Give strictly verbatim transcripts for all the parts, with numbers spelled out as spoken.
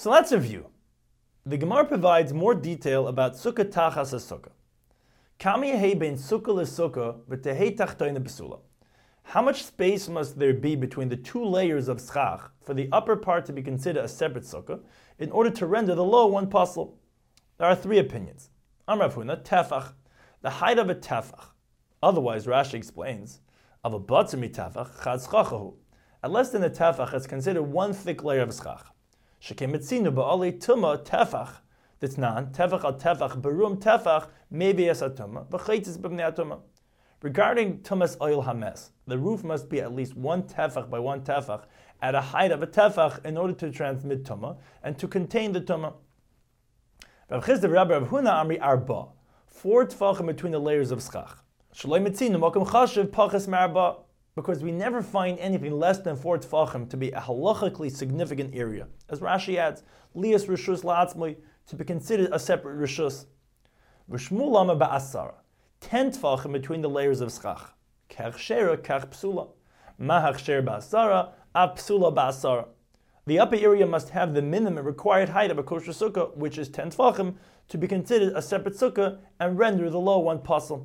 So let's review. The Gemara provides more detail about sukkah tachas sukkah. Kami yehi bein sukkah lesukkah v'tehei tachtoina besula. How much space must there be between the two layers of schach for the upper part to be considered a separate sukkah in order to render the lower one pasul? There are three opinions. Amar Rav Huna, tefach, the height of a tefach. Otherwise, Rashi explains, of a batzer mitefach, chad schachahu. At less than a tefach, it's considered one thick layer of schach. Shekem etzinu ba'alei tuma tefach, Ditnan, tefach al tefach, berum tefach, maybe as a tuma, v'chaitis b'bnei atuma. Regarding tumas oil hames, the roof must be at least one tefach by one tefach at a height of a tefach in order to transmit tuma and to contain the tuma. Rav Chisda Rabbi Rav Huna Amri Arba, four tefachim between the layers of schach. Shaloi mitzinu mokum chashiv pachas marba, because we never find anything less than four tefachim to be a halachically significant area. As Rashi adds, lias rishus la'atzmoi, to be considered a separate rishus. V'shmu lama ba'asara, ten tefachim between the layers of schach. Kach shera, kach psula. Mahach sher ba'asara, av psula ba'asara. The upper area must have the minimum required height of a kosher sukkah, which is ten tefachim, to be considered a separate sukkah and render the lower one pasul.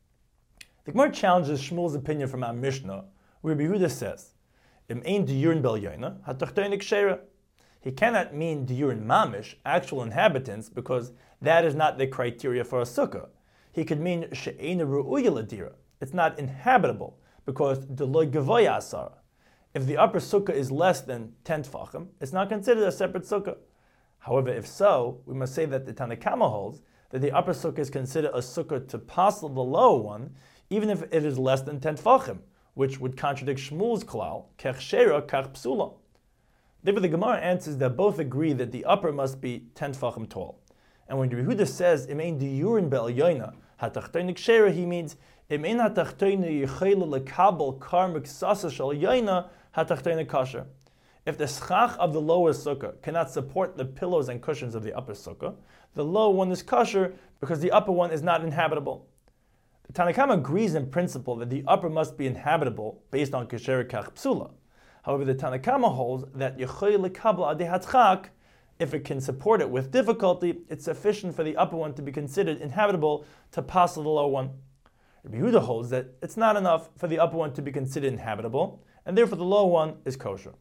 The Gemara challenges Shmuel's opinion from our Mishnah, where Rabbi Yehuda says, Im ein diyurin bel yoina, hatachtoinik shera. He cannot mean diyurin mamish, actual inhabitants, because that is not the criteria for a sukkah. He could mean she'ena ru'uya ladira. It's not inhabitable, because deloy gavoya asara. If the upper sukkah is less than ten tefachim, it's not considered a separate sukkah. However, if so, we must say that the Tanna Kama holds that the upper sukkah is considered a sukkah to pasul the lower one, even if it is less than ten tefachim, which would contradict Shmuel's klal, kech shera, kach psula. Therefore, the Gemara answers that both agree that the upper must be ten tefachim tall. And when Rabbi Yehuda says, Im ein diyurin be'el yoina, hatachtoinik shera, he means, Im ein hatachtoinik yichayla lekabel kar miksasa shal yoina, hatachtoinik kasher. If the schach of the lower sukkah cannot support the pillows and cushions of the upper sukkah, the lower one is kasher because the upper one is not inhabitable. The Tanna Kama agrees in principle that the upper must be inhabitable based on kasher kach psula. However, the Tanna Kama holds that yechoy lekabel adei hatchak, if it can support it with difficulty, it's sufficient for the upper one to be considered inhabitable to pass the lower one. Rabbi Yehuda holds that it's not enough for the upper one to be considered inhabitable, and therefore the lower one is kosher.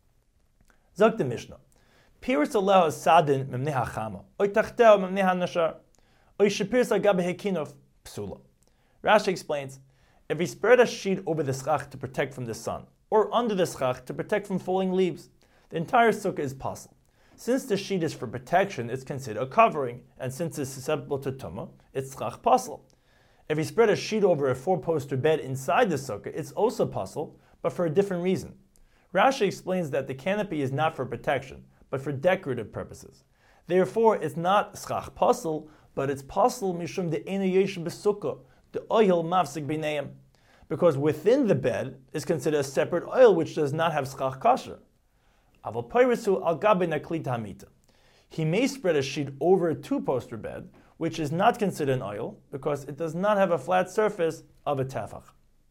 Zok the Mishnah. Piris aleh sadin memnei hachama, oy tachteo memnei hanashar, oy shepirs agabe hekinov, psula. Rashi explains, if he spread a sheet over the schach to protect from the sun, or under the schach to protect from falling leaves, the entire sukkah is pasul. Since the sheet is for protection, it's considered a covering, and since it's susceptible to tumah, it's schach pasul. If he spread a sheet over a four-poster bed inside the sukkah, it's also pasul, but for a different reason. Rashi explains that the canopy is not for protection, but for decorative purposes. Therefore, it's not schach pasul, but it's pasul mishum de ena yesh besukkah, the oil mafsik b'neim, because within the bed is considered a separate oil which does not have schach kasher. Aval payrisu al gabe naklit hamita. He may spread a sheet over a two-poster bed, which is not considered an oil because it does not have a flat surface of a tefach.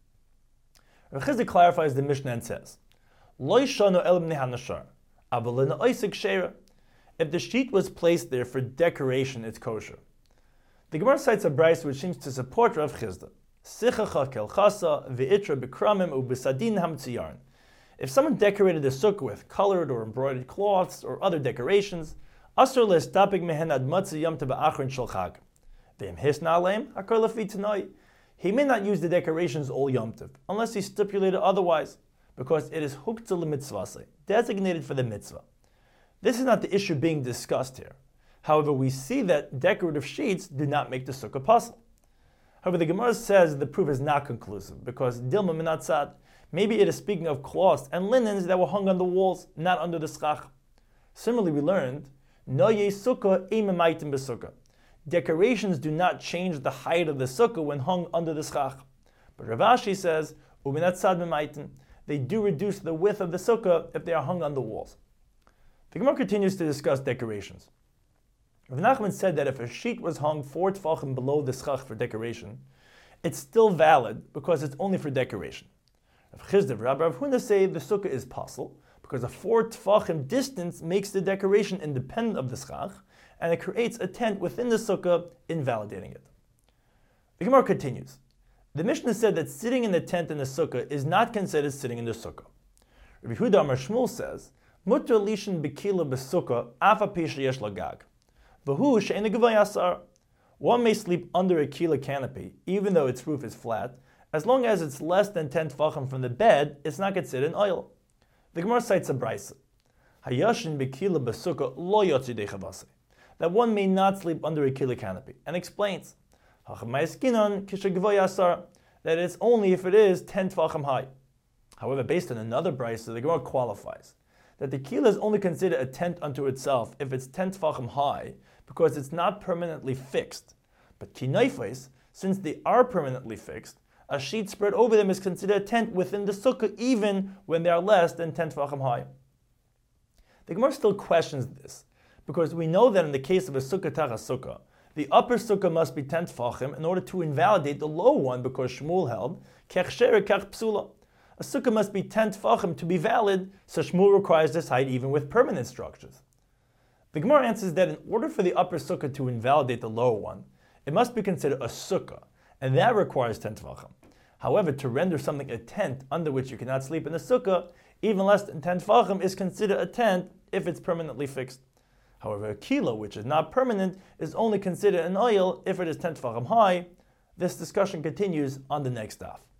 Rav Chisda clarifies the Mishnah and says, Lo shano el bnei hanashar, aval le'na'osik sheira. If the sheet was placed there for decoration, it's kosher. The Gemara cites a brayso which seems to support Rav Chisda. Sichacha kelchasa ve'itra b'kramim u'b'sadin hamtziyarin. If someone decorated the sukkah with colored or embroidered cloths or other decorations, asur le'estapik mehen ad matzi yom teba'achrin shel chag. Ve'im hisna aleim hakol lefi tanoi. He may not use the decorations all Yom Tov, unless he stipulated otherwise, because it is huktzah l'mitzvasei, designated for the mitzvah. This is not the issue being discussed here. However, we see that decorative sheets do not make the sukkah pasul. However, the Gemara says the proof is not conclusive, because dilma minat tzad, maybe it is speaking of cloths and linens that were hung on the walls, not under the schach. Similarly, we learned, no ye sukkah eimemaitim besukkah. Decorations do not change the height of the sukkah when hung under the schach. But Rav Ashi says, uminat tzad memaitim, they do reduce the width of the sukkah if they are hung on the walls. The Gemara continues to discuss decorations. Rav Nachman said that if a sheet was hung four tefachim below the schach for decoration, it's still valid because it's only for decoration. Rav Chisda, Rabbi Rav Huna say the sukkah is pasul because a four tfachim distance makes the decoration independent of the schach, and it creates a tent within the sukkah, invalidating it. The Gemara continues. The Mishnah said that sitting in the tent in the sukkah is not considered sitting in the sukkah. Rabbi Yehuda Amar Shmuel says, Mutter lishin bekila besukkah afa pisha yesh lagag. V'hu she'en gevay asar. One may sleep under a kila canopy, even though its roof is flat, as long as it's less than ten tfachim from the bed, it's not considered an oil. The Gemara cites a brisa. Hayashin bekila besukkah lo yotzi dechavase. That one may not sleep under a kila canopy, and explains that it's only if it is ten tfachim high. However, based on another brisa, the Gemara qualifies that the kila is only considered a tent unto itself if it's ten tfachim high, because it's not permanently fixed. But kinaifais, since they are permanently fixed, a sheet spread over them is considered a tent within the sukkah, even when they are less than ten tfachim high. The Gemara still questions this, because we know that in the case of a sukkah tachas sukkah, the upper sukkah must be ten tfachim in order to invalidate the low one, because Shmuel held, kech shere kech psula. A sukkah must be ten tfachim to be valid, so Shmuel requires this height even with permanent structures. The Gemara answers that in order for the upper sukkah to invalidate the lower one, it must be considered a sukkah, and that requires ten tfachim. However, to render something a tent under which you cannot sleep in the sukkah, even less than ten tfachim is considered a tent if it's permanently fixed. However, a kilo, which is not permanent, is only considered an oil if it is ten tfachim high. This discussion continues on the next daf.